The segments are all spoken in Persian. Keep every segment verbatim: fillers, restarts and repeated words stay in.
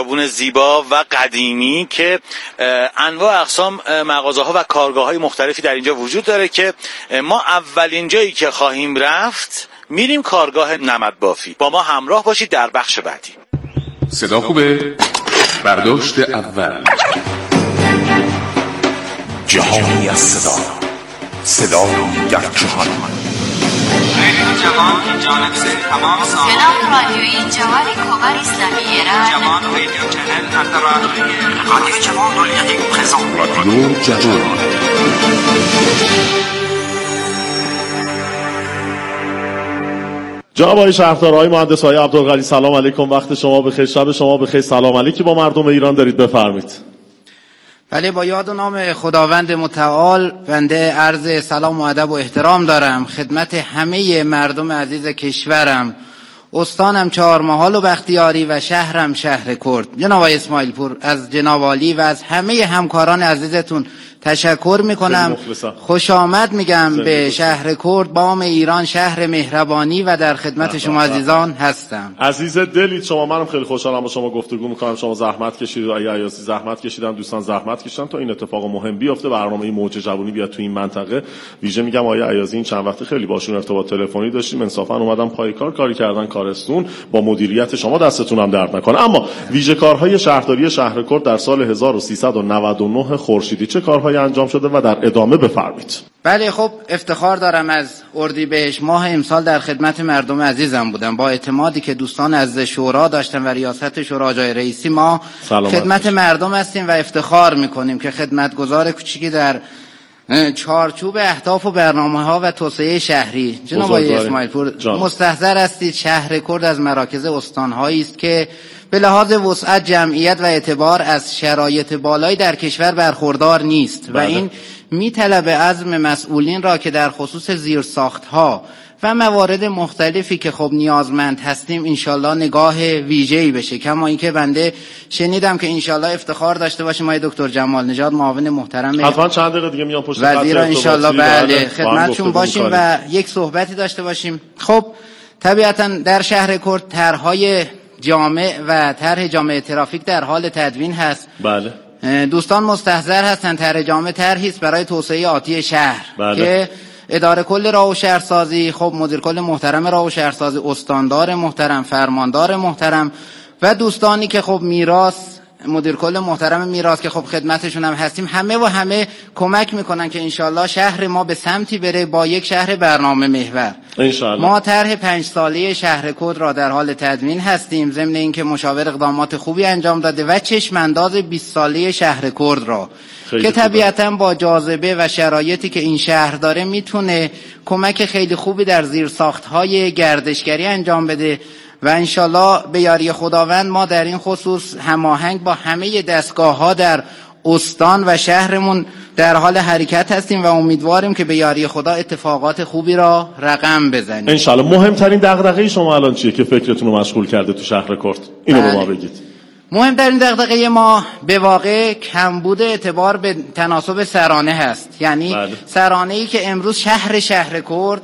خیابون زیبا و قدیمی که انواع اقسام مغازه‌ها و کارگاه‌های مختلفی در اینجا وجود داره که ما اولین جایی که خواهیم رفت میریم کارگاه نمدبافی. با ما همراه باشید در بخش بعدی. صدا خوبه؟ برداشت اول. جهانی از صدا، صدای یک جهان. رادیو جوان که جانب سے تمام سامان جناب رادیوی جوان کوبر اسلامی ایران جوان رادیو چنل انتررادیویی رادیو جوان دنیای پرزنت رادیو جوان. جناب آقای شهردار، آقای مهندس، آقای عبدالغنی، سلام علیکم. وقت شما بخیر، شب شما بخیر. سلام علیکی با مردم ایران دارید، بفرمایید. بله، با یاد و نام خداوند متعال بنده عرض سلام و ادب و احترام دارم خدمت همه مردم عزیز کشورم. استانم چهارمحال و بختیاری و شهرم شهر کرد. جناب آقای اسماعیل پور، از جناب عالی و از همه همکاران عزیزتون تشکر میکنم. خوش آمد میگم به شهر کرد، بام ایران، شهر مهربانی و در خدمت شما عزیزان هستم. عزیز دلید شما، منم خیلی خوشحالم با شما گفتگو میکنم. شما زحمت کشیدید، آقای عیاضی زحمت کشیدن، دوستان زحمت کشیدن تا این اتفاق مهم بیفته، برنامه موج جوانی بیاد تو این منطقه. ویژه میگم آقای عیاضی این چند وقته خیلی باشون ارتباط تلفنی داشتیم، انصافا اومدن پای کار کاری کردن، کارستون با مدیریت شما، دستتون هم درد نکنه. اما ویژه کارهای شهرداری شهر کرد در سال هزار و سیصد و نود و نه خورشیدی چه کارهایی انجام شده و در ادامه بفرمایید. بله، خب افتخار دارم از اردیبهشت ماه امسال در خدمت مردم عزیزم بودم. با اعتمادی که دوستان از شورا داشتن و ریاست شورا جای رئیسی، ما خدمت مردم هستیم و افتخار میکنیم که خدمتگزار کوچیکی در چارچوب اهداف و برنامه‌ها و توسعه شهری. جناب آقای اسماعیل پور، مستحضر هستید شهر کرد از مراکز استان‌هایی است که به لحاظ وسعت، جمعیت و اعتبار از شرایط بالایی در کشور برخوردار نیست. بله. و این میطلبه عزم مسئولین را که در خصوص زیرساخت‌ها و موارد مختلفی که خب نیازمند هستیم انشالله نگاه ویژه‌ای بشه. کما اینکه بنده شنیدم که انشالله افتخار داشته باشیم آقای دکتر جمال نژاد، معاون محترم حتما چند دقیقه دیگه میام پشت وزیر، انشالله بله خدمتشون باشیم و یک صحبتی داشته باشیم. خب طبیعتا در شهر کرد طرح‌های جامع و طرح جامع ترافیک در حال تدوین هست. بله. دوستان مستحضر هستن طرح جامع طرحی است برای توسعه آتی شهر. بله. که اداره کل راه و شهرسازی، خب مدیر کل محترم راه و شهرسازی، استاندار محترم، فرماندار محترم و دوستانی که خب میراث، مدیر کل محترم میراث که خب خدمتشون هم هستیم، همه و همه کمک میکنن که انشالله شهر ما به سمتی بره با یک شهر برنامه محور. انشالله. ما طرح پنج ساله شهر کرد را در حال تدوین هستیم، ضمن اینکه مشاور اقدامات خوبی انجام داده و چشم انداز بیست ساله شهر کرد را که طبیعتاً با جاذبه و شرایطی که این شهر داره میتونه کمک خیلی خوبی در زیرساخت‌های گردشگری انجام بده و انشالله به یاری خداوند ما در این خصوص هماهنگ با همه دستگاه‌ها در استان و شهرمون در حال حرکت هستیم و امیدواریم که به یاری خدا اتفاقات خوبی را رقم بزنیم انشالله. مهمترین دغدغه شما الان چیه که فکرتون رو مشغول کرده تو شهر کرد؟ اینو به ما بگید. مهمترین دغدغه ما به واقع کمبود اعتبار به تناسب سرانه هست. یعنی بله. سرانه‌ای که امروز شهر شهر کرد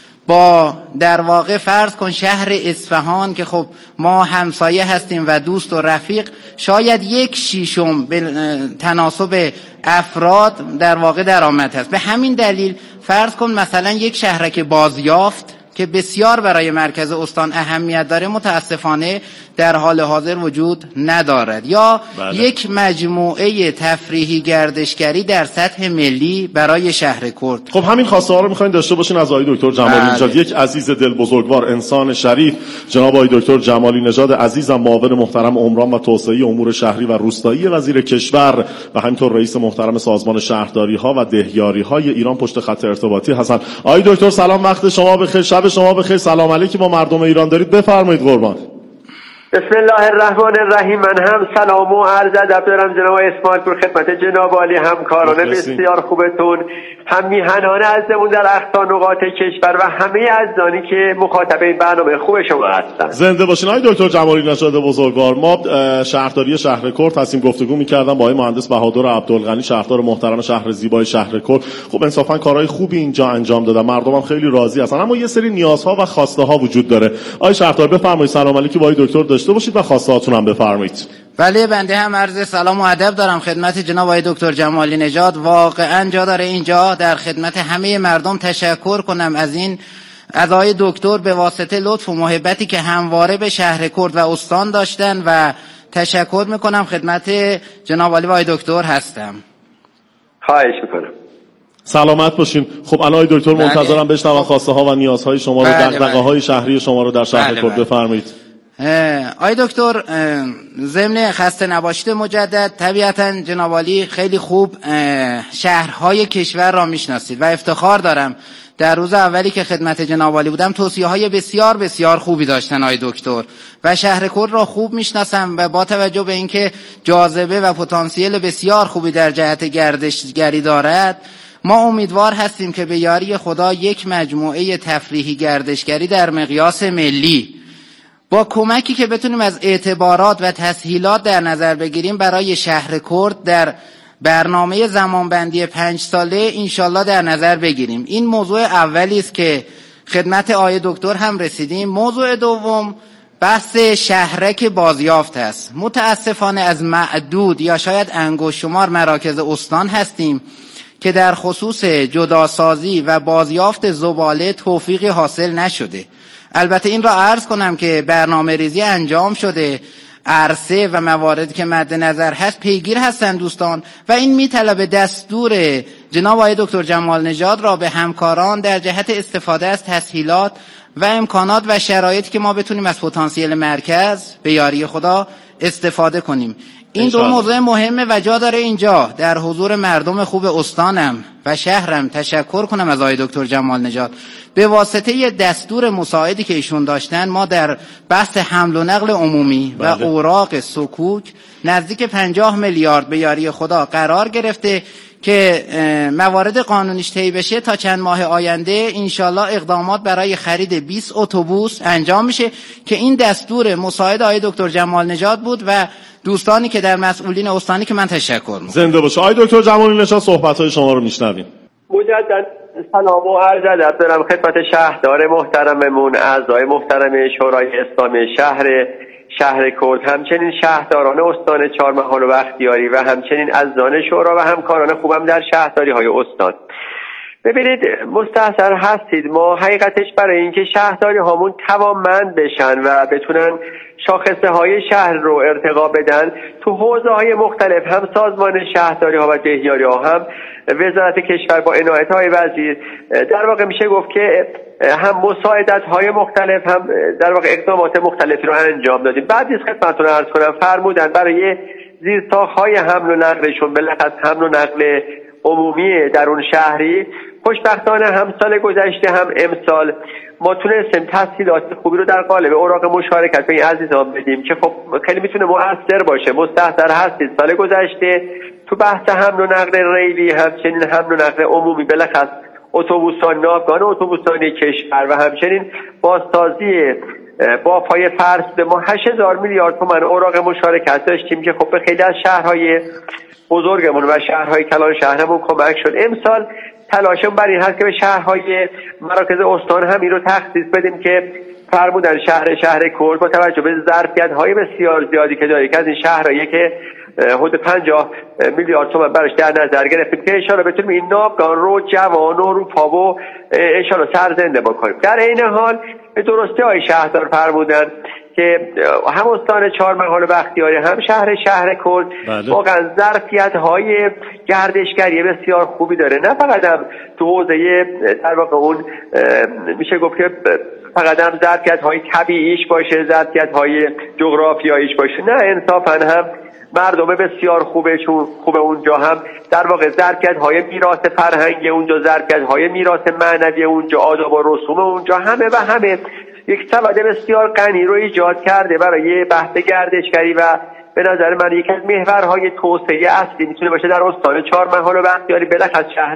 با در واقع فرض کن شهر اصفهان که خب ما همسایه هستیم و دوست و رفیق، شاید یک شیشم به تناسب افراد در واقع درآمد هست. به همین دلیل فرض کن مثلا یک شهرک بازیافت که بسیار برای مرکز استان اهمیت داره متاسفانه در حال حاضر وجود ندارد، یا بله. یک مجموعه تفریحی گردشگری در سطح ملی برای شهر کرد. خب همین خواسته ها رو می‌خواید داشته باشین از آقای دکتر جمالی بله. نژاد، یک عزیز دل بزرگوار، انسان شریف، جناب آقای دکتر جمالی نژاد عزیزم، معاون محترم عمران و توسعه امور شهری و روستایی وزیر کشور و همینطور رئیس محترم سازمان شهرداری‌ها و دهیاری‌های ایران پشت خط ارتباطی هستن. آقای دکتر سلام، وقت شما بخیر، شب شما بخیر، سلام علیکی با مردم ایران دارید، بفرمایید قربان. بسم الله الرحمن الرحیم. من هم سلام و عرض ادب دارم جناب اسماعیل پور خدمت جناب عالی، همکاران بسیار خوبتون، هم میهنان عزیزمون در اقصا نقاط کشور و همه عزیزانی که مخاطب این برنامه خوب شما هستن. زنده باشین آقای دکتر جمالی نژاد بزرگوار. ما شهرداری شهر کرد هستیم، گفتگو می‌کردم با آقای مهندس بهادر عبدالغنی، شهردار محترم شهر زیبای شهر کرد. خب انصافا کارهای خوبی اینجا انجام دادن، مردم هم خیلی راضی هستن، اما یه سری نیازها و خواسته ها وجود داره. آقای شهردار بفرمایید سلام علیکی با آقای دکتر داشته باشید و خواسته هاتون هم بفرمایید. بله، بنده هم عرض سلام و ادب دارم خدمت جناب آقای دکتر جمالی نژاد. واقعا جا داره اینجا در خدمت همه مردم تشکر کنم از این از آقای دکتر به واسطه لطف و محبتی که همواره به شهر کرد و استان داشتن و تشکر میکنم خدمت جناب عالی و آقای دکتر هستم. خواهش میکنم. سلامت باشین. خب الان آقای دکتر بله. منتظرم بشنوم خواسته ها و نیازهای شما رو، بله دغدغه‌های شهری شما رو در شهر بله کرد بله. بفرمایید. آقای دکتر، ضمن خسته نباشید مجدد، طبیعتا جناب عالی خیلی خوب شهرهای کشور را میشناسید و افتخار دارم در روز اولی که خدمت جناب عالی بودم توصیه های بسیار بسیار خوبی داشتن آقای دکتر و شهر کرد را خوب میشناسم و با توجه به اینکه جاذبه و پتانسیل بسیار خوبی در جهت گردشگری دارد، ما امیدوار هستیم که به یاری خدا یک مجموعه تفریحی گردشگری در مقیاس ملی با کمکی که بتونیم از اعتبارات و تسهیلات در نظر بگیریم برای شهر کرد در برنامه زمانبندی پنج ساله انشالله در نظر بگیریم. این موضوع اولی است که خدمت آقای دکتر هم رسیدیم. موضوع دوم بحث شهرک بازیافت است. متاسفانه از معدود یا شاید انگشت شمار مراکز استان هستیم که در خصوص جداسازی و بازیافت زباله توفیقی حاصل نشده. البته این را عرض کنم که برنامه ریزی انجام شده، عرصه و مواردی که مد نظر هست پیگیر هستند دوستان و این میطلبه دستور جناب آقای دکتر جمال نژاد را به همکاران در جهت استفاده از تسهیلات و امکانات و شرایطی که ما بتونیم از پتانسیل مرکز به یاری خدا استفاده کنیم. این دو موضوع مهمه و جا داره اینجا در حضور مردم خوب استانم و شهرم تشکر کنم از آقای دکتر جمال نژاد. به واسطه یه دستور مساعدی که ایشون داشتن ما در بحث حمل و نقل عمومی بله. و اوراق سکوک نزدیک پنجاه میلیارد به یاری خدا قرار گرفته که موارد قانونیش طی بشه تا چند ماه آینده انشالله اقدامات برای خرید بیست اتوبوس انجام میشه که این دستور مساعد آقای دکتر جمال نژاد بود و دوستانی که در مسئولین استانی که من تشکر میکنم. زنده باشه. آقای دکتر جمالی نژاد صحبت‌های شما رو میشنویم. مجدد سلام و عرض ادب دارم خدمت شهردار محترممون، اعضای محترم شورای اسلامی شهر شهر کرد، همچنین شهرداران استان چهارمحال و بختیاری و همچنین اعضان شورا و همکاران خوبم در شهرداری های استان. ببینید مستحضر هستید ما حقیقتش برای اینکه شهرداری هامون توانمند بشن و بتونن شاخصه های شهر رو ارتقا بدن تو حوزه های مختلف، هم سازمان شهرداری ها و دهیاری ها هم وزارت کشور با عنایت های وزیر در واقع میشه گفت که هم مساعدت های مختلف هم در واقع اقدامات مختلفی رو انجام دادیم. بعد از خدمتتون عرض کنم فرمودن برای زیرساخت‌های حمل و نقلشون بالاخص حمل و نقل عمومی درون شهری خوشبختانه هم سال گذشته هم امسال ما تونستیم تسهیلات خوبی رو در قالب اوراق مشارکت به این عزیزان بدیم که خب خیلی میتونه مؤثر باشه. مستحضر هستید سال گذشته تو بحث حمل و نقل ریلی همچنین حمل و نقل عمومی بالاخص اتوبوسان ناوگان اتوبوسانی کشور و همچنین بازسازی با پای فرسوده ما هشت هزار میلیارد تومان اوراق مشارکت داشتیم که خب به خیلی از شهرهای بزرگمون و شهرهای کلان شهرمون کمک شد. امسال تلاشم بر این هست که به شهرهای مراکز استان هم این رو تخصیص بدیم که فرمودن شهر شهر کرد با توجه به ظرفیت‌های بسیار زیادی که داره که از این شهرهایی که حدود پنجاه میلیارد تومان براش در نظر گرفتیم که انشالله بتونیم این ناوگان رو جوان و رو پا و انشالله سرزنده بکنیم. در این حال به درستی های شهردار فرمودن که هم استان چهارمحال و بختیاری هم شهر شهر کرد بله. واقعا ظرفیت های گردشگری بسیار خوبی داره، نه فقط هم تو حوزه در واقع اون میشه گفت که فقط هم ظرفیت های طبیعیش باشه، ظرفیت های جغرافیاییش باشه، نه انصافا هم مردم بسیار خوبه چون خوبه اونجا هم در واقع ظرفیت های میراث فرهنگی اونجا، ظرفیت های میراث معنوی اونجا، آداب و رسوم اونجا همه و همه یک سبد بسیار غنی رو ایجاد کرده برای بحث گردشگری و به نظر من یکی از محورهای توسعه اصلی میتونه باشه در استان چهارمحال و بختیاری بالاخص شهر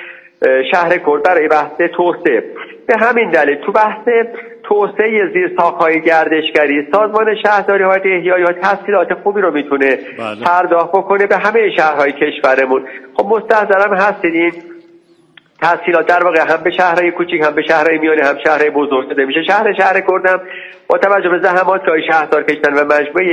شهر کرد برای بحث توسعه. به همین دلیل تو بحث توسعه زیرساخت‌های گردشگری سازمان شهرداری های دهیاری ها تسهیلات خوبی رو میتونه بله. پرداخت بکنه به همه شهرهای کشورمون. خب مستحضرم هستید تسهیلات در واقع هم به شهرهای کوچیک هم به شهرهای میانه هم شهرهای بزرگ داده میشه. شهر شهر کردم با توجه به زحمات که شهردار کشیدن و مجموعه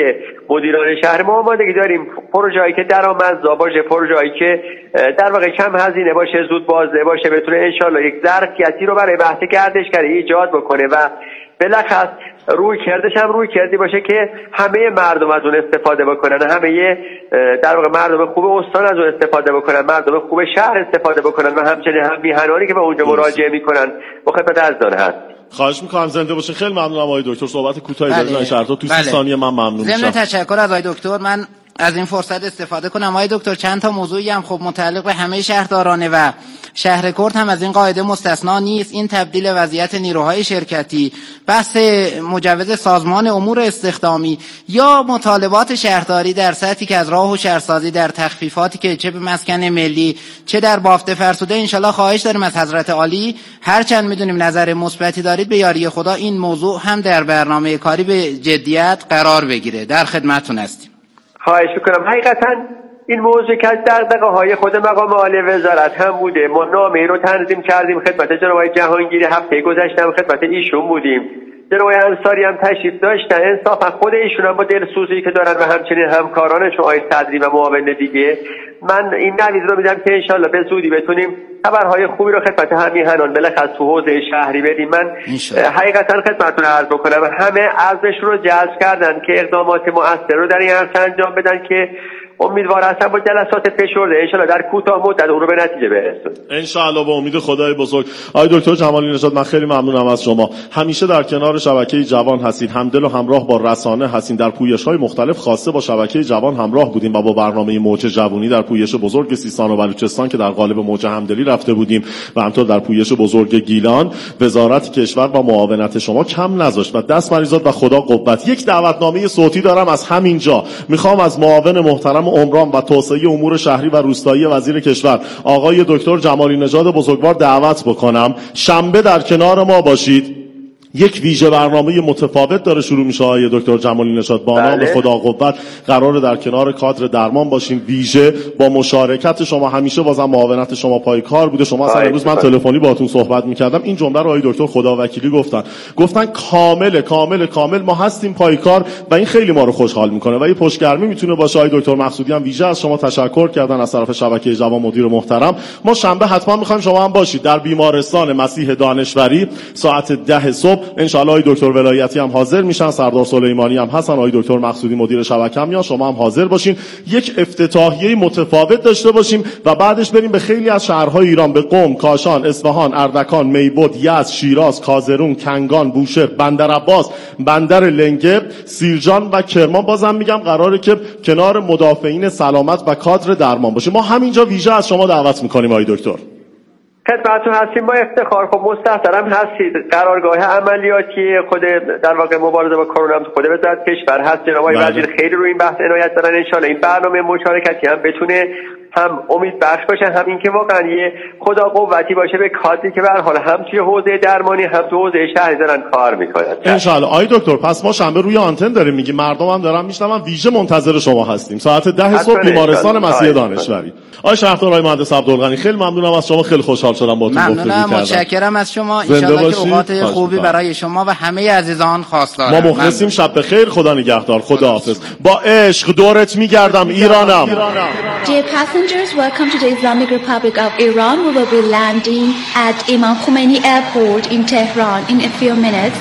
مدیران شهر ما آمادگی داریم پروژه‌ای که درآمدزا باشه، پروژه‌ای که در واقع کم هزینه باشه، زود بازده باشه، بتونه انشالله یک ظرفیتی رو برای بحث گردشگری ایجاد بکنه و بالاخص روی کردش هم روی کردی باشه که همه مردم از اون استفاده بکنن، همه در واقع مردم خوب استان از اون استفاده بکنن، مردم خوب شهر استفاده بکنن و همچنین هم میهنانی که به اونجا مراجعه میکنن با خدمت عزیزان هست. خواهش میکنم زنده باشه. خیلی ممنونم آقای دکتر. صحبت کوتاهی بله. دادن شرطا تو سی بله. ثانیه من ممنون میشم. ضمن تشکر از آقای دکتر من از این فرصت استفاده کنم. آقای دکتر چند تا موضوعی هم خب متعلق به همه شهردارانه و شهر کرد هم از این قاعده مستثنا نیست. این تبدیل وضعیت نیروهای شرکتی، بحث مجوز سازمان امور استخدامی یا مطالبات شهرداری در سطحی که از راه و شهرسازی در تخفیفاتی که چه به مسکن ملی چه در بافت فرسوده انشالله خواهش داریم از حضرت عالی، هرچند میدونیم نظر مثبتی دارید به یاری خدا این موضوع هم در برنامه کاری به جدیت قرار بگیره. در خدمتتون هستیم. خواهش میکنم. حقیقتا این موضوع که از دغدغه‌های خود مقام عالی وزارت هم بوده. ما نامه‌ای رو تنظیم کردیم خدمت جناب آقای جهانگیری، هفته گذشته هم خدمت ایشون بودیم. جناب آقای انصاری هم تشریف داشتن. انصافا خود ایشون هم با دلسوزی که دارن و همچنین همکارانشون آقای صدری و معاون دیگه، من این نوید رو میدم که انشالله به زودی بتونیم خبرهای خوبی رو خدمت همیهنان بالاخره تو حوزه شهری بدیم. من حقیقتا خدمتتون عرض بکنم همه عزمشون رو جذب کردن که اقدامات مؤثر رو در این عرصه انجام بدن که امیدوار هستم با جلسات فشرده انشالله در کوتاه مدت اون رو به نتیجه برسون. انشالله با امید خدای بزرگ. آقای دکتر جمالی نژاد من خیلی ممنونم از شما. همیشه در کنار شبکه جوان هستین، همدل و همراه با رسانه هستین. در پویش‌های مختلف خاصه با شبکه جوان همراه بودیم و با برنامه موج جوانی در پویش بزرگ سیستان و بلوچستان که در قالب موج همدلی رفته بودیم و همینطور در پویش بزرگ گیلان، وزارت کشور با معاونت شما کم نذاشت و دست مریزاد و خدا قوت. یک دعوتنامه صوتی دارم از همینجا. میخوام از معاون محترم عمران و توسعه امور شهری و روستایی وزیر کشور آقای دکتر جمالی نژاد بزرگوار دعوت بکنم شنبه در کنار ما باشید. یک ویژه برنامه متفاوت داره شروع میشه آقای دکتر جمالی نژاد. با نام خدا قوت قراره در کنار کادر درمان باشیم. ویژه با مشارکت شما، همیشه بازم معاونت شما پای کار بوده. شما اصلا امروز من تلفنی باهاتون صحبت میکردم این جمله رو آقای دکتر خدا وکیلی گفتن گفتن کامل کامل کامل ما هستیم پای کار و این خیلی ما رو خوشحال میکنه و یه پشتگرمی میتونه باشه. آقای دکتر مقصودی هم ویژه از شما تشکر کردن از طرف شبکه جوان مدیر محترم. ما شنبه حتما میخوایم شما هم باشید در بیمارستان مسیح دانشوری ساعت ده صبح. انشالله آقای دکتر ولایتی هم حاضر میشن، سردار سلیمانی هم هستن، آقای دکتر مقصودی مدیر شبکه هم میان، شما هم حاضر باشین. یک افتتاحیه متفاوت داشته باشیم و بعدش بریم به خیلی از شهرهای ایران، به قم، کاشان، اصفهان، اردکان، میبد، یزد، شیراز، کازرون، کنگان، بوشهر، بندرعباس، بندر لنگه، سیرجان و کرمان. بازم میگم قراره که کنار مدافعین سلامت و کادر درمان باشیم. ما همینجا ویژه از شما دعوت میکنیم آقای دکتر. خدمتتون هستیم با افتخار. خب مستحضرم هستید. قرارگاه عملیاتی خود در واقع مبارزه با کرونا تو خود وزارت کشور هست. جناب آقای وزیر خیلی روی این بحث عنایت دارن. ان شاءالله این برنامه مشارکتی هم بتونه هم امید بخش باشه، هم اینکه واقعا یه خدا قوتی باشه به کادری که به هر حال هم توی حوزه درمانی هم تو حوزه شهری دارن کار میکنن. ان شاء الله. آقای دکتر پس ما شنبه روی آنتن داریم میگیم، مردم هم دارن میشنون، ویژه منتظر شما هستیم ساعت ده صبح بیمارستان مسیح دانشوری. آقای شهردار آقای مهندس عبدالغنی خیلی ممنونم از شما، خیلی خوشحال شدم باهاتون گفتگو کردم. ممنونم، متشکرم از شما. ان شاء الله که اوقات خوبی برای شما و همه عزیزان خواستار. ما مخلصیم. شب بخیر، خدا نگهدار، خدا حافظ. با عشق دورت میگردم ایرانم. Dear passengers, welcome to the Islamic Republic of Iran. We will be landing at Imam Khomeini Airport in Tehran in a few minutes.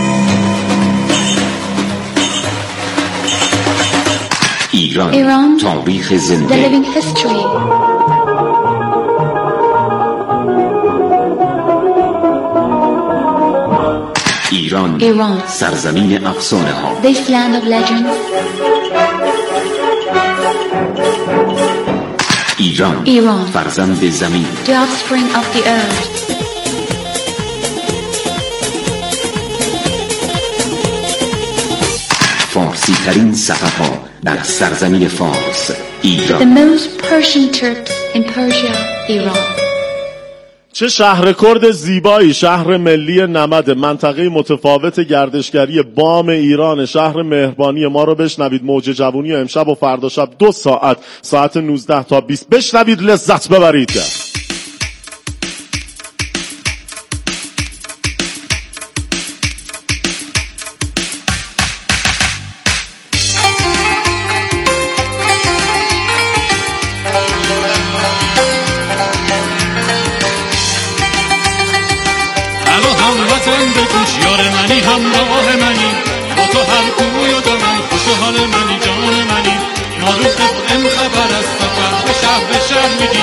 Iran, Iran, تاریخ زنده. the living history. ایران, Iran, سرزمین افسانه ها. this land of legends. ایران, ایران, فرزند زمین. the offspring of the earth. فارسی ترین سفرها در سرزمین فارس. ایران. The most Persian trips in Persia, Iran. چه شهر کرد زیبایی، شهر ملی نمد، منطقه متفاوت گردشگری بام ایران، شهر مهربانی. ما رو بشنوید موج جوونی امشب و فردا شب دو ساعت ساعت نوزده تا بیست بشنوید، لذت ببرید.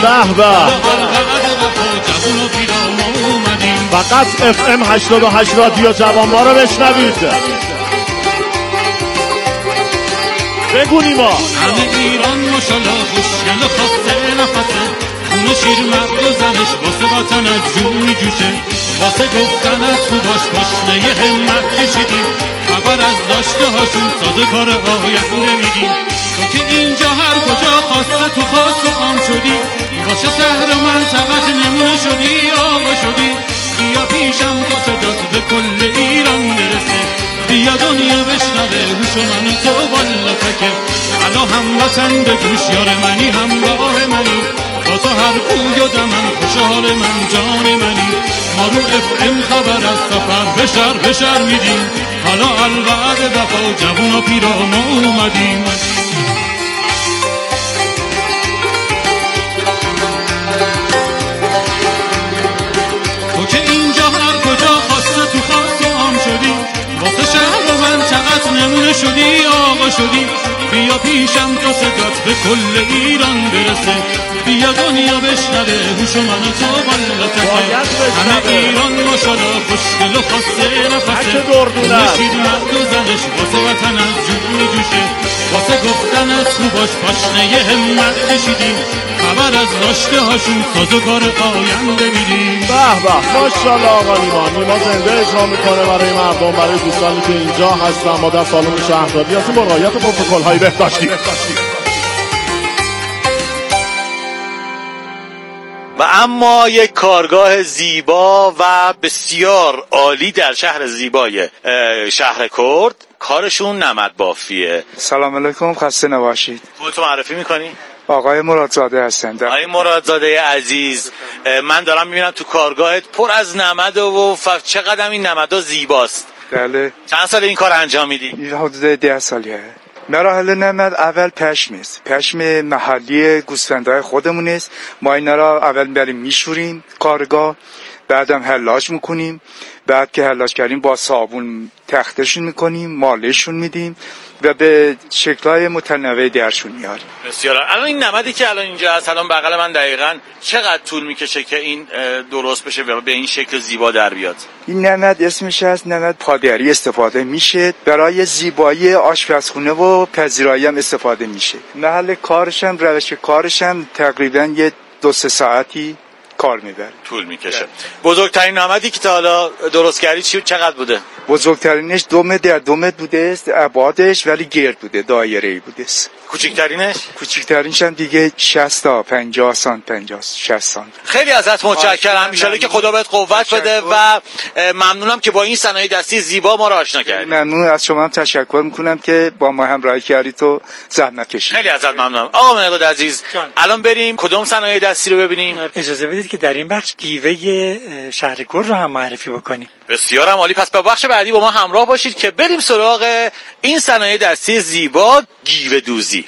به به. فقط اف ام هشتاد و هشت رادیو جوان ما رو بشنوید. بگو نیما. همه ایران ماشالله خوشگل و خاصه نفسه، خون شیر مرد و زنش واسه وطن از جون میجوشه، واسه گفتن از خوباش پاشنه همت کشیدیم، خبر از داشته هاشون ساده کار آینده میدیم. تو که اینجا هر کجا خواسته تو خاص و عام شدی، باشه شهر منطقت نمونه شدی آقا شدی، بیا پیشم تا صدات به کل ایران برسه، بیا دنیا بشنوه هوش من تو بالا تکه، علا هم وطن به گوش یار منی همراه منی، با تو هر کوی و دمن خوشحال من جان منی، ما رو اف ام خبر از سفر بشر بشر میدیم، حالا الوعد وفا جوون و پیرا ما اومدیم. تو که اینجا هر کجا خواسته تو خاص و عام شدی، واسه شهر و منطقت نمونه شدی آقا شدی، بیا پیشم تا صدات به کل ایران برسه، بیا دنیا بشنوه هوش من تو بالا تکه، همه ایران ماشالله خوشگل و خاصه نفسه، نشید مرد و زنش واسه وطن از جون جوشه، واسه گفتن از خوباش پاشنه همت کشیدیم، خبر از داشته هاشون سازوکار آینده میدیم. به به ماشالله آقا نیما. نیما زنده اجرا میکنه برای مردم، برای دوستانی که اینجا هستن. ما در سالن شهرداری هستیم با رعایت پروتکل‌های بهداشتی. و اما یک کارگاه زیبا و بسیار عالی در شهر زیبای شهر کرد، کارشون نمد بافیه. سلام علیکم، خسته نباشید. خودتو معرفی میکنی؟ آقای مرادزاده هستم. آقای مرادزاده عزیز، من دارم میبینم تو کارگاهت پر از نمد و ف... چقدر این نمدها زیباست. بله. چند سال این کار انجام میدی؟ حدود ده سالیه. مراحل نمد اول پشم است. پشم محلی گوسفندهای خودمون است. ما اینا را اول بریم میشوریم کارگاه، بعدم حلاج میکنیم، بعد که حلاج کردیم با صابون تختشون میکنیم، مالشون میدیم و به شکل‌های متنوع درشون میاریم. بسیار. الان این نمدی که الان اینجا هست، الان بغل من، دقیقاً چقدر طول میکشه که این درست بشه و به این شکل زیبا در بیاد؟ این نمد اسمش از نمد پادری استفاده میشه، برای زیبایی آشپزخونه و پذیرایی هم استفاده میشه. محل کارش هم، روش کارش هم تقریباً یه دو سه ساعتی کار میبره، طول میکشه. بزرگترین نمدی که تا حالا درست کردی چی چقدر بوده؟ بزرگترینش دو متر در دو متر بوده است، ابعادش ولی گرد بوده، دایره‌ای بوده است. کوچکترینش؟ کوچکترینش هم دیگه شصت تا پنجاه سانت، پنجاه شصت سانت. خیلی ازت متشکرم، ان شاءالله که خدا بهت قوت بده و ممنونم که با این صنایع دستی زیبا ما رو آشنا کردی. ممنون از شما هم تشکر میکنم که با ما همراهی کردید و زحمت کشیدید. خیلی ازت ممنونم. آقا مقداد عزیز، الان بریم کدوم صنایع دستی رو ببینیم؟ اجازه بدید که در این بخش گیوه شهر کرد رو هم معرفی بکنیم. بسیار هم عالی. پس با بخش بعدی با ما همراه باشید که بریم سراغ این صنایع دستی زیبا، گیوه دوزی.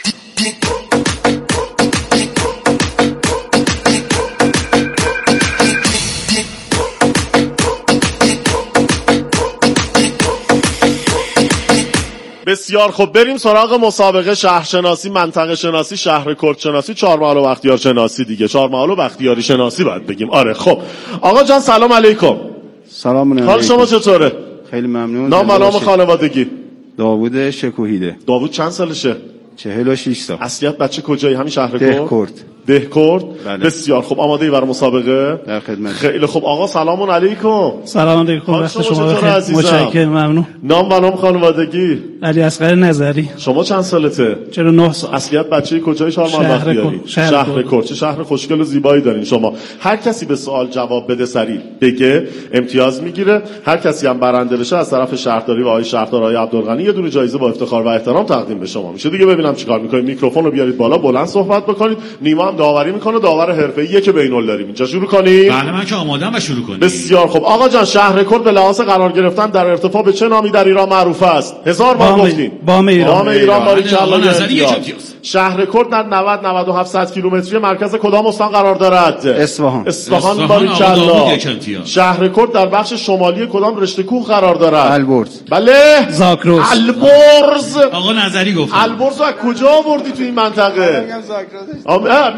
بسیار خب، بریم سراغ مسابقه شهرشناسی، منطقه شناسی، شهر کرد شناسی، چهارمحال و بختیار شناسی دیگه. چهارمحال و بختیاری شناسی باید بگیم. آره خب آقا جان سلام علیکم. سلام علیکم. حال شما چطوره؟ خیلی ممنون. نام و نام خانوادگی؟ داوود شکوهیده. داوود چند سالشه؟ چهل و شش سال. اصلیت بچه کجایی؟ همین شهر کرد؟ ده کرد. ده کرد. بله. بسیار خب، آماده ای برای مسابقه؟ در خدمت. خیلی خب آقا سلام علیکم. سلام علیکم. وقت شما بخیر. متشکرم، ممنون. نام و نام خانوادگی؟ علی اصغر نظری. شما چند سالته؟ چهل و نه سال. اصلیت بچه کجای چهارمحال بختیاری؟ شهر, شهر کرد. چه شهر خوشگل و زیبایی دارین شما. هر کسی به سوال جواب بده سریع بگه امتیاز میگیره. هر کسی هم برنده بشه از طرف شهرداری و آقای شهردار آقای عبدالغنی یه دونه جایزه با افتخار و احترام تقدیم به شما میشه. دیگه ببینم چیکار میکنید. میکروفون رو بیارید بالا، بلند صحبت بکنید. نیما هم داوری میکنه، داور حرفه‌ایه که بین‌ال داریم. اینجا شروع کنیم. بله من که آماده‌ام و شروع کنیم. بسیار خوب آقا جان، شهر کرد به لحاظ قرار گرفتن در ارتفاع به چه نامی در ایران معروف است؟ هزار بار گفتیم. بام ایران. بام ایران باریکلا. شهر کرد در نود نود و هفت صد کیلومتری مرکز کدام استان قرار دارد؟ اصفهان. اصفهان باریکلا. شهر کرد در بخش شمالی کدام رشته کوه قرار دارد؟ البرز. بله. زاگرس. البرز. آقا نظری گفت. البرز از کجا آوردی تو این منطقه؟ آ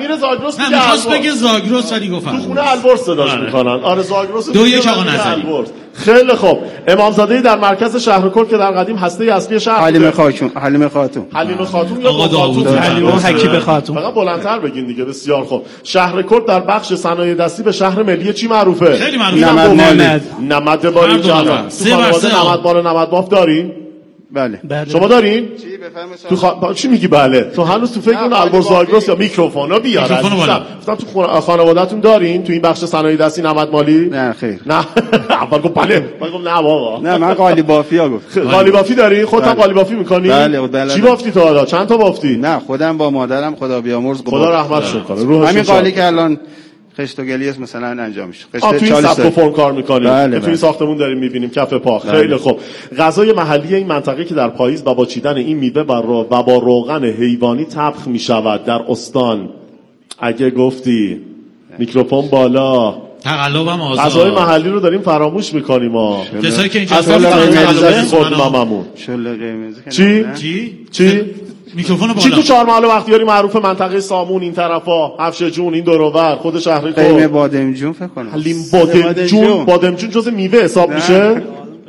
میره زاگرس میگه البرز. بگه زاگرس ولی گفتم تو خونه البرز صداش میکنن. آره زاگرس. دو یک آقا نظری. خیلی خوب. امامزاده در مرکز شهر کرد که در قدیم هسته اصلی شهر حلیمه خاتون. حلیمه خاتون. حلیمه خاتون یا آقا داوود. حلیمه حکیم خاتون. فقط بلندتر بگین دیگه. بسیار خوب. شهر کرد در بخش صنایع دستی به شهر ملی چی معروفه؟ خیلی معروفه. نمد. نمد باری جلال. تو خانواده نمد بار نمد باف دارین؟ بله. شما دارین؟ چی بفهمید؟ تو خا... چی میگی بله؟ تو هنوز تو فکر اون البرز زاگرس یا میکروفونا بیار. گفتم تو خانواده‌تون دارین تو این بخش صنایع دستی نمد مالی؟ نه خیر. نه. اول گفت بله. من گفتم نه بابا. نه من قالی بافیا گفت. قالی بافی داری؟ خودت هم قالی بافی می‌کنی؟ بله بله. چی بافتی تو حالا؟ چند تا بافتی؟ نه خودم با مادرم خدا بیامرز. خدا رحمتشون کنه. همین قالی که الان خشت و گلی است مثلا انجام میشه. خشت چالیس سبک و فرم کار می‌کنیم. بله توی ساختمون داریم می‌بینیم کف پا. خیلی خوب. غذای محلی این منطقه که در پاییز با چیدن این میوه و با روغن حیوانی طبخ می‌شود در استان. اگه گفتی میکروفون بالا. تقلبم آزاد. غذای محلی رو داریم فراموش می‌کنیم ما. کسایی که اینجا اصلا خود ماممون. شله قرمز. چی؟ چی؟ چی؟ میکروفون بالا. چی تو چهارمحال وقتیاری معروف منطقه سامون این طرفا هفشه جون این دور و بر خود شهری خود قیم بادمجون فکر کنم حلیم بادمجون بادمجون جز میوه حساب میشه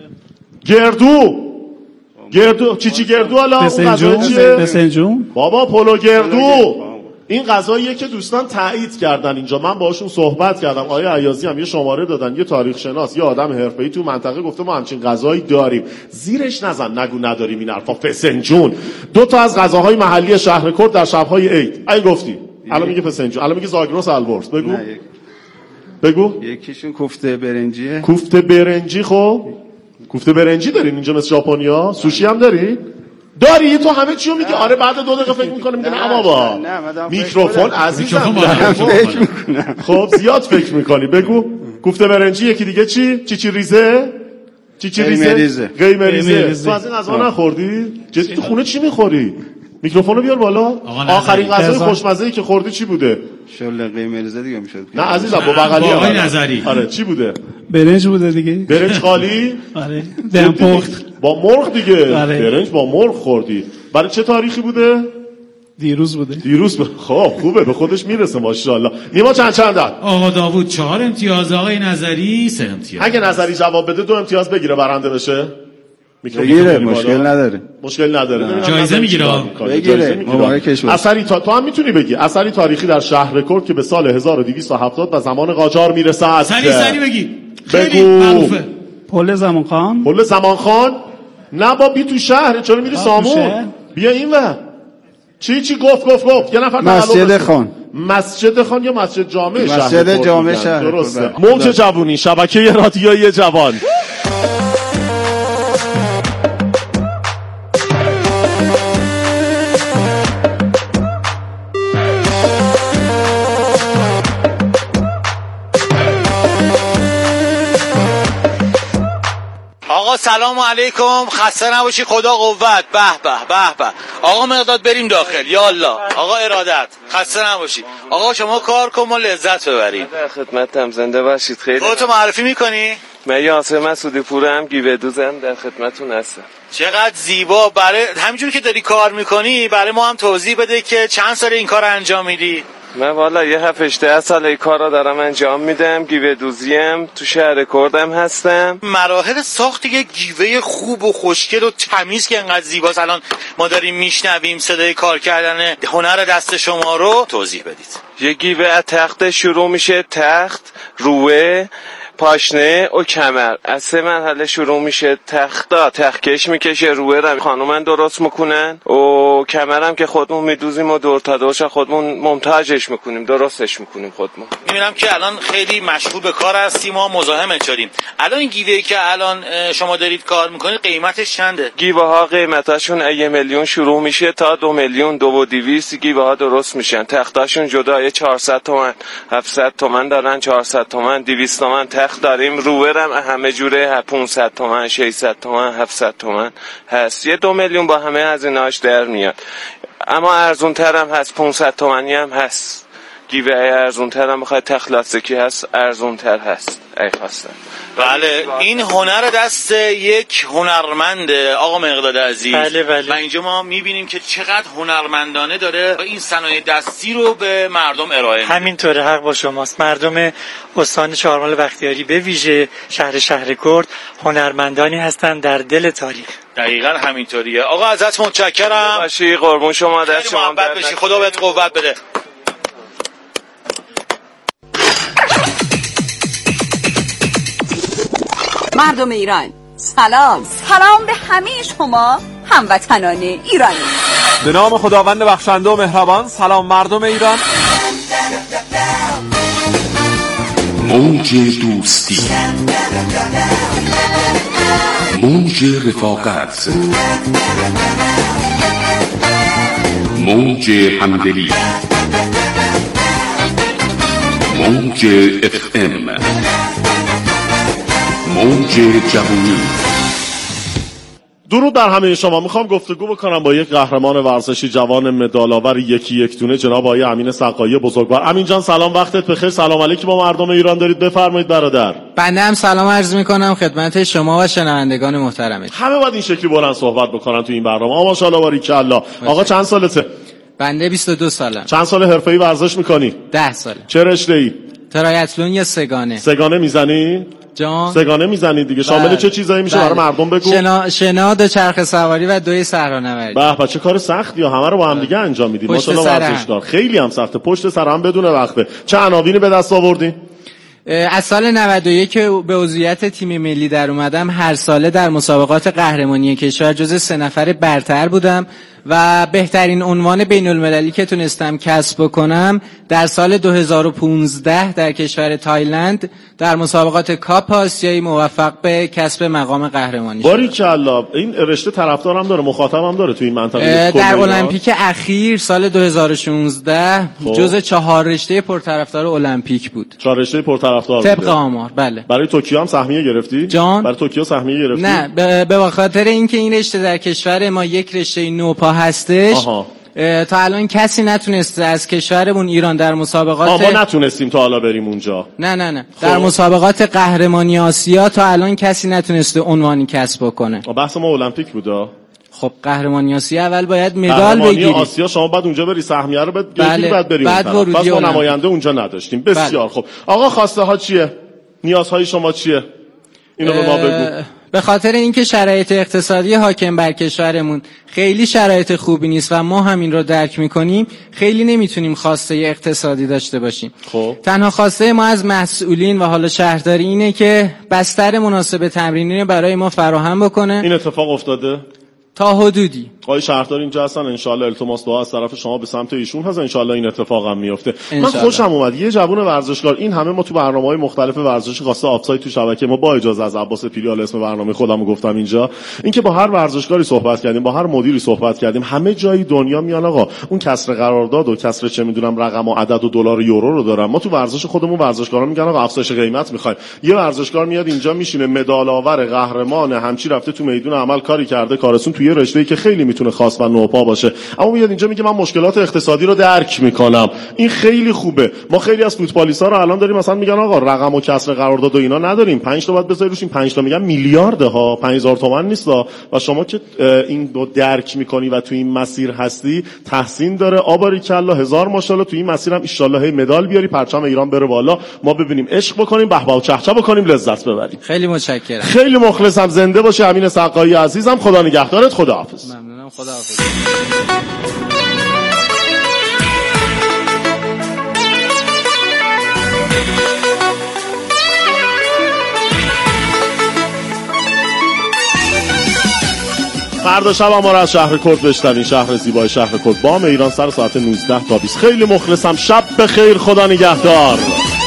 گردو گردو چی چی گردو حالا اون غذا چیه بسنجون بابا پلو گردو این غذاییه که دوستان تایید کردن اینجا من باهاشون صحبت کردم آیا عیاضی هم یه شماره دادن یه تاریخ شناس یه آدم حرفه‌ای تو منطقه گفته ما همچین غذایی داریم زیرش نزن نگو نداریم این حرفا فسنجون دو تا از غذاهای محلی شهر کرد در شب‌های عید ای گفتی الان میگه فسنجون الان میگه زاگرس البرز بگو بگو یکیشون کوفته برنجیه کوفته برنجی خب کوفته برنجی دارین اینجا مثل ژاپنیا سوشی هم دارین داری تو همه چیو میگی آره بعد دو دقیقه فکر میکنه میگه نه بابا میکروفون عزیزم فکر میکنم خب زیاد فکر میکنی بگو کوفته برنجی یکی دیگه چی چی چی ریزه چی چی ریزه قیمه ریزه تو از این غذا نخوردی جدی تو خونه چی میخوری میکروفونو بیار بالا آخرین غذای خوشمزه‌ای که خوردی چی بوده شله قیمه ریزه دیگه میشد نه عزیزم با بغلی آقای نظری آره چی بوده برنج بوده دیگه برنج خالی آره دم پخت با مرغ دیگه برنج با مرغ خوردی برای چه تاریخی بوده دیروز بوده دیروز ب... خب خوبه به خودش میرسه ماشاءالله نیما چند چند داد آقا داوود چهار امتیاز آقای نظری سه امتیاز اگه نظری جواب بده دو امتیاز بگیره برنده بشه بگیره مشکل نداره مشکل نداره جایزه میگیره بگیره مبارکش باشه اثری تا... تو هم میتونی بگی اثری تاریخی در شهر کرد که به سال هزار و دویست و هفتاد و زمان قاجار میرسد سری سری بگی خیلی معروفه پل زمانخان پل زمانخان نه با بی تو شهر چرا میری سامون بیا اینور چی چی گفت گفت گفت یه نفر مسجد خان مسجد خان یا مسجد جامع شهر مسجد جامع شهر درسته موج جوونی شبکه رادیویی جوان آقا سلام علیکم خسته نباشی خدا قوت به به به به آقا مقداد بریم داخل یا الله آقا ارادت خسته نباشی آقا شما کار کن ما لذت ببریم در خدمتم زنده باشید خیلی خودتو معرفی میکنی من یاسر مسعودی پورم گیودوزم در خدمتتون هستم چقدر زیبا برای همینجوری که داری کار میکنی برای ما هم توضیح بده که چند سال این کار انجام میدی من والا یه هفت هشده سال این کار رو دارم انجام میدم گیوه دوزیم تو شهر کردم هستم مراحل ساخت یه گیوه خوب و خوشگل و تمیز که انقدر زیباست الان ما داریم میشنویم صدای کار کردن هنر دست شما رو توضیح بدید یه گیوه از تخت شروع میشه تخت روه پاشنه و کمر از سه مرحله شروع میشه تختا تختکش میکشه روه رو خانومن درست میکنن و کمرم که خودمون میدوزیم و دور تا دورش خودمون ممتاجش میکنیم درستش میکنیم خودمون میبینم که الان خیلی مشغول به کار هستیم و مزاحمت شدیم الان این گیوه‌ای که الان شما دارید کار میکنید قیمتش چنده گیوه ها قیمتاشون یه میلیون شروع میشه تا دو میلیون دو و دویست گیوه ها درست میشن تختاشون جدا چهارصد تومن هفتصد تومن دارن چهارصد تومن دویست تومن داریم روبرم همه جوره پانصد تومن ششصد تومن هفتصد تومن هست یه دو میلیون با همه هزینه‌اش در میاد اما ارزون تر هم هست پانصد تومنی هم هست گیوه ارزون تر هم بخواید تخت لاستیکی هست ارزون تر هست ای خواستن. بله این هنر دست یک هنرمنده آقا مقداد عزیز. بله بله. و اینجا ما میبینیم که چقدر هنرمندانه داره این صنایع دستی رو به مردم ارائه میده. همینطوره، حق با شماست. مردم استان چهارمحال بختیاری به ویژه شهر شهرکرد هنرمندانی هستند در دل تاریخ. دقیقاً همینطوریه. آقا ازت متشکرم. باشی قربون شما، دست شما محبت بشی، خدا بهت قوت بده. مردم ایران سلام، سلام به همه شما هموطنان ایرانی. به نام خداوند بخشنده و مهربان. سلام مردم ایران. موج دوستی، موج رفاقت، موج همدلی، موج اف ام، موج جوانی. درود بر همه شما. میخوام گفتگو بکنم با یک قهرمان ورزشی جوان مدال‌آور یکی یک دونه، جناب آقای امین سقایی بزرگوار. امین جان سلام، وقتت بخیر. سلام علیکم با مردم ایران دارید، بفرمایید برادر. بنده هم سلام عرض میکنم خدمت شما و شنوندگان محترمت. همه باید این شکلی بلند صحبت بکنن تو این برنامه. آقا ماشاءالله باریکالله. آقا چند سالته؟ بنده بیست و دو سالم. چند سال حرفه‌ای ورزش میکنی؟ ده ساله. چه رشته‌ای؟ ترایتلون یا سگانه؟ سگانه میزنی؟ جان سگانه میزنی دیگه. شامل بله. چه چیزایی میشه بله. برای مردم بگو؟ شنا شنا دو چرخ سواری و دوی صحرانوردی. به به چه کار سختی ها، همه رو با هم دیگه انجام میدید. ماشاءالله ورزشکار. خیلی هم سخته. پشت سر هم بدون وقفه. چه عناوینی به دست آوردی؟ از سال نود و یک که به عضویت تیم ملی در اومدم هر ساله در مسابقات قهرمانی کشور جز سه نفر برتر بودم و بهترین عنوان بین المللی که تونستم کسب بکنم در سال دو هزار و پانزده در کشور تایلند در مسابقات کاپ آسیایی موفق به کسب مقام قهرمانی شدم. باریکالله. این رشته طرفدارم داره، مخاطبم داره تو این منطقه. در المپیک اخیر سال دو هزار و شانزده جز چهار رشته پرطرفدار المپیک بود. چهار رشته پرطرفدار طبق آمار. بله. برای توکیو هم سهمیه گرفتی؟ جان برای توکیو سهمیه گرفتی؟ نه به خاطر اینکه این رشته در کشور ما یک رشته نوپا هستش. آها. تا الان کسی نتونسته از کشورمون ایران در مسابقات ما نتونستیم تا حالا بریم اونجا. نه نه نه خب. در مسابقات قهرمانی آسیا تا الان کسی نتونسته عنوانی کسب کنه. بحث ما المپیک بودا. خب قهرمانی آسیا اول باید مدال بگیری. قهرمانی آسیا شما بعد اونجا بری سهمیه رو بگیری. بله. بعد بریم بعد اون طرف. ما نماینده اونجا نداشتیم. بسیار بله. خب آقا خواسته ها چیه؟ نیازهای شما چیه؟ اینو به ما بگو. به خاطر اینکه شرایط اقتصادی حاکم بر کشورمون خیلی شرایط خوبی نیست و ما همین رو درک میکنیم، خیلی نمیتونیم خواسته اقتصادی داشته باشیم. خب تنها خواسته ما از مسئولین و حالا شهرداری اینه که بستر مناسب تمرینی برای ما فراهم بکنه. این اتفاق افتاده؟ تا حدودی. آقای شهردار اینجا هستن، انشالله التماس دعا از طرف شما به سمت ایشون هست، انشالله این اتفاق هم میفته. من خوشم اومد یه جوون ورزشکار. این همه ما تو برنامه‌های مختلف ورزشی خواسته آفساید تو شبکه ما با اجازه از عباس پیریال اسم برنامه خودمو گفتم اینجا، اینکه با هر ورزشکاری صحبت کردیم، با هر مدیری صحبت کردیم، همه جای دنیا میان آقا اون کسر قرارداد و کسر چه میدونم رقم و عدد و دلار و یورو رو دارن. ما تو ورزش خودمون ورزشکارا میگن آقا افزایش قیمت میخوایم. یه ورزشکار میاد اینجا میشینه مدال آور قهرمان همچی رفته تو میدون عمل کاری کرده کارسون توی رشته‌ای که خیلی میتونه خاص و نوپا باشه، اما میاد اینجا میگه من مشکلات اقتصادی رو درک میکنم. این خیلی خوبه. ما خیلی از فوتبالیست‌ها رو الان داریم مثلا میگن آقا رقم و کسر قرارداد و اینا نداریم، پنج تا باید بذاری روش، این پنج تا میگن میلیارد ها، پنج هزار تومان نیستا. و شما که این رو درک میکنی و تو این مسیر هستی تحسین داره. آباریکالله، هزار ماشاءالله. تو این مسیرم ان شاء الله مدال بیاری، پرچم ایران بره بالا، ما ببینیم عشق بکنیم، به به و چهچه بکنیم، لذت ببریم. خیلی متشکرم. خیلی مخلصم. زنده باشه امین سقایی عزیزم. خدا نگهدارت. خداحافظ. ممنونم. خداحافظ. فردا شب ما رو از شهر کرد بشنوین. شهر زیبای شهر کرد، بام ایران، سر ساعت نوزده تا بیست. خیلی مخلصم. شب بخیر. خدا نگهدار.